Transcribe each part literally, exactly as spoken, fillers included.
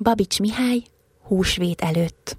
Babics Mihály, húsvét előtt.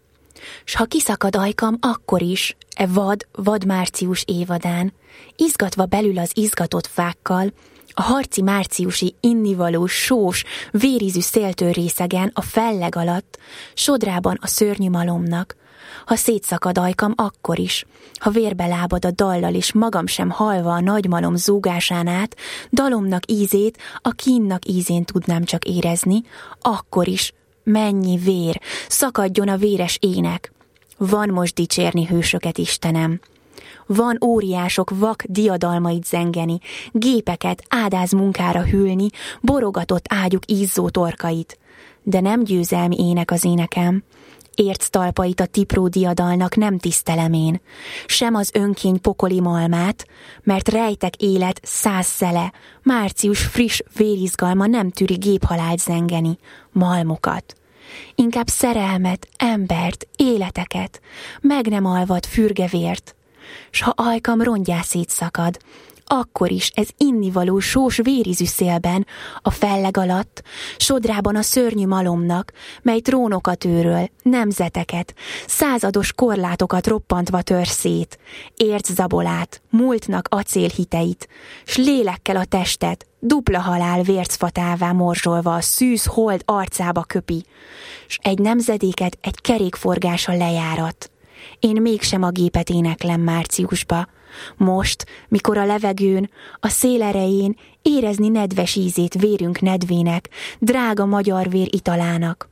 S ha kiszakad ajkam, akkor is, e vad, vad-március évadán, izgatva belül az izgatott fákkal, a harci márciusi innivaló, sós, vérízű széltől részegen, a felleg alatt, sodrában a szörnyű malomnak, ha szétszakad ajkam, akkor is, ha vérbe lábad a dallal, és magam sem halva a nagymalom zúgásán át, dalomnak ízét, a kínnak ízén tudnám csak érezni, akkor is, mennyi vér, szakadjon a véres ének. Van most dicsérni hősöket, Istenem. Van óriások vak diadalmait zengeni, gépeket ádáz munkára hűlni, borogatott ágyuk ízzó torkait. De nem győzelmi ének az énekem. Érc talpait a tipró diadalnak nem tisztelem én, sem az önkény pokoli malmát, mert rejtek élet száz szele, március friss vérizgalma nem tűri géphalált zengeni, malmokat. Inkább szerelmet, embert, életeket, meg nem alvad fürgevért, s ha ajkam rongyá szétszakad, akkor is ez innivaló sós vérizű szélben, a felleg alatt, sodrában a szörnyű malomnak, mely trónokat őröl, nemzeteket, százados korlátokat roppantva tör szét, érc zabolát, múltnak acélhiteit, s lélekkel a testet, dupla halál vércfatává morzsolva a szűz hold arcába köpi, s egy nemzedéket egy kerékforgása lejárat. Én mégsem a gépet éneklem márciusba, most, mikor a levegőn, a szél erején érezni nedves ízét vérünk nedvének, drága magyar vér italának.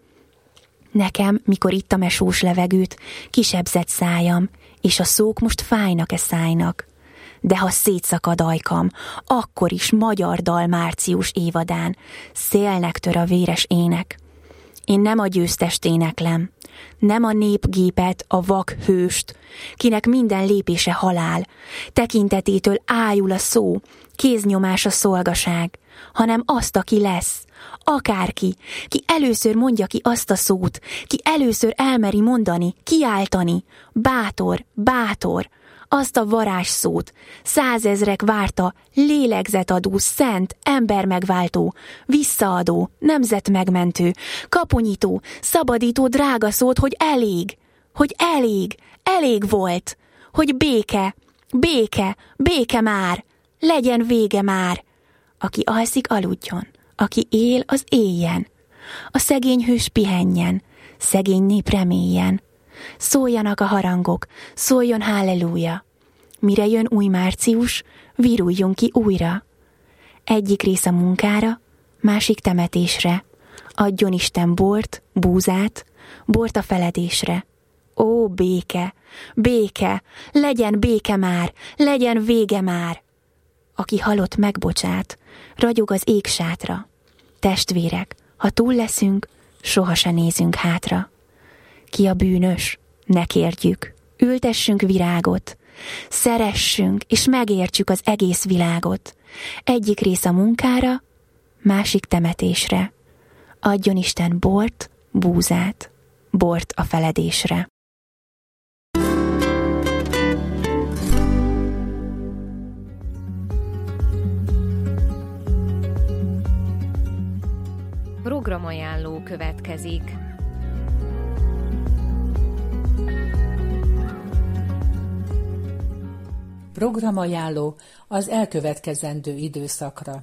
Nekem, mikor ittam e sós levegőt, kisebzett szájam, és a szók most fájnak e szájnak. De ha szétszakad ajkam, akkor is magyar dal március évadán, szélnek tör a véres ének. Én nem a győztest éneklem, nem a népgépet, a vak hőst, kinek minden lépése halál, tekintetétől ájul a szó, kéznyomás a szolgaság, hanem azt, aki lesz, akárki, ki először mondja ki azt a szót, ki először elmeri mondani, kiáltani, bátor, bátor, azt a varázsszót, százezrek várta, lélegzetadó, szent, embermegváltó, visszaadó, nemzetmegmentő, kapunyító, szabadító drága szót, hogy elég, hogy elég, elég volt, hogy béke, béke, béke már, legyen vége már. Aki alszik, aludjon, aki él, az éljen, a szegény hős pihenjen, szegény nép reméljen. Szóljanak a harangok, szóljon halleluja. Mire jön új március, viruljunk ki újra. Egyik rész a munkára, másik temetésre. Adjon Isten bort, búzát, bort a feledésre. Ó, béke, béke, legyen béke már, legyen vége már. Aki halott megbocsát, ragyog az ég sátra. Testvérek, ha túl leszünk, soha se nézünk hátra. Ki a bűnös? Ne kérjük, ültessünk virágot, szeressünk és megértsük az egész világot. Egyik rész a munkára, másik temetésre. Adjon Isten bort, búzát, bort a feledésre. Programajánló következik. Programajánló az elkövetkezendő időszakra.